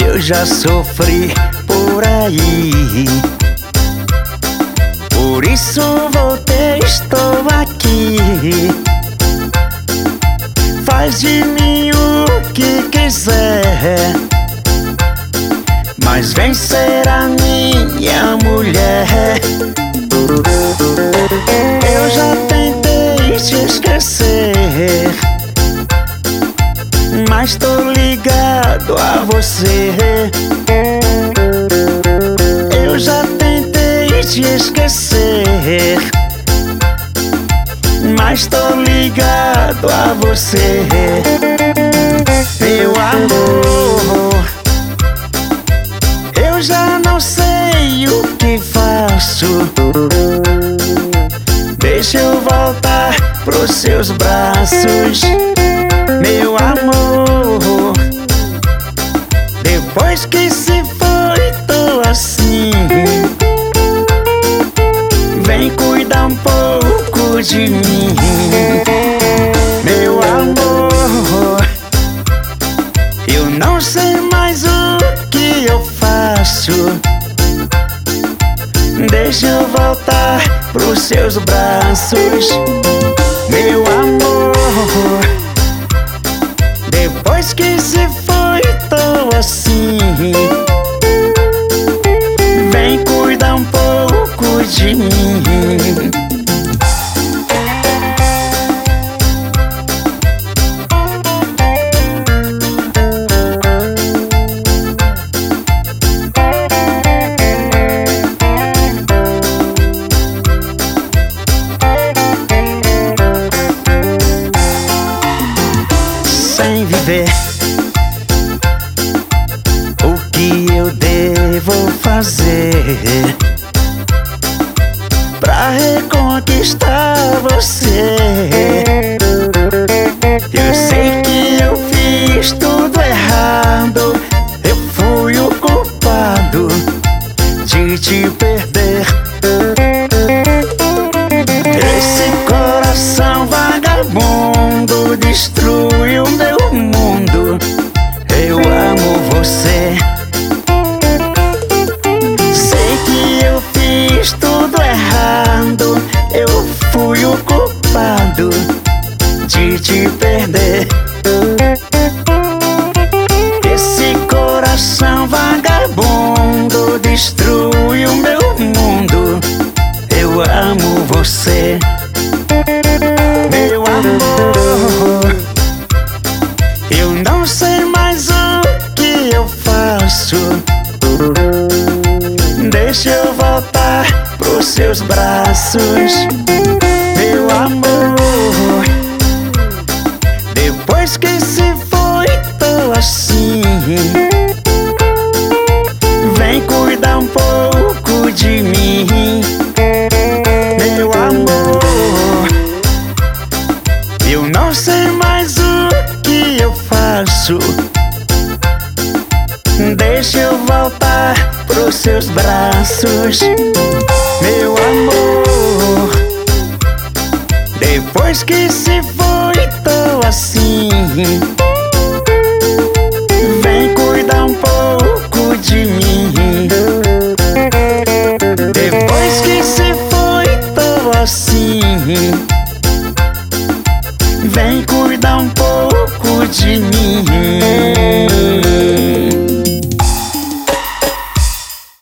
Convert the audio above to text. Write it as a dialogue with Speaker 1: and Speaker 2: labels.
Speaker 1: Eu já sofri por aí, por isso voltei, estou aqui. Faz de mim o que quiser, mas vem ser a minha mulher. Eu já tentei te esquecer, mas tô ligado a você. Eu já tentei te esquecer, mas tô ligado a você. Meu amor, eu já não sei o que faço. Deixa eu voltar pros seus braços. Meu amor, depois que se foi, tô assim. Vem cuidar um pouco de mim. Meu amor, eu não sei mais o que eu faço. Deixa eu voltar pros seus braços. Meu amor, depois que se foi, tô assim. Vem cuidar um pouco de mim. Sem viver, o que eu devo fazer pra reconquistar você? Eu sei que eu fiz tudo errado, eu fui o culpado de te perder. Esse coração vagabundo destruiu meu mundo. Eu amo você. Sei que eu fiz tudo errado, eu fui o culpado de te perder. Esse coração vagabundo destruiu meu mundo. Eu amo você. Meu amor, eu não sei mais o que eu faço. Deixa eu voltar pros seus braços. Meu amor, depois que se foi, tô assim. Vem cuidar um pouco de mim. Meu amor, eu não sei mais o que eu faço. Deixa eu voltar pros seus braços. Meu amor, depois que se foi, tô assim. Vem cuidar um pouco de mim. Depois que se foi, tô assim. Vem cuidar um pouco de mim.